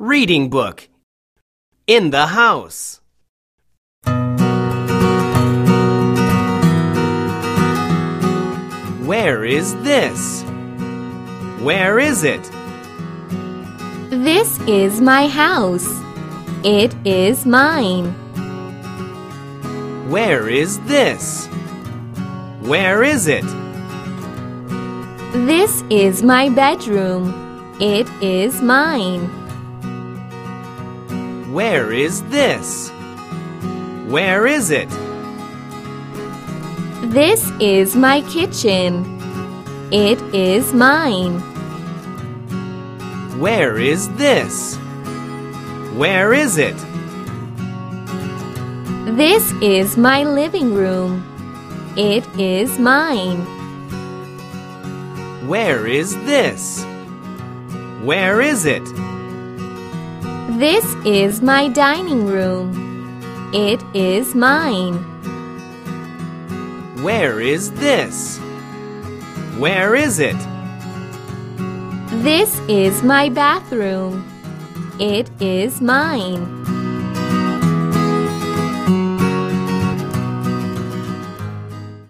Reading book. In the house. Where is this? Where is it? This is my house. It is mine. Where is this? Where is it? This is my bedroom. It is mine. Where is this? Where is it? This is my kitchen. It is mine. Where is this? Where is it? This is my living room. It is mine. Where is this? Where is it? This is my dining room. It is mine. Where is this? Where is it? This is my bathroom. It is mine.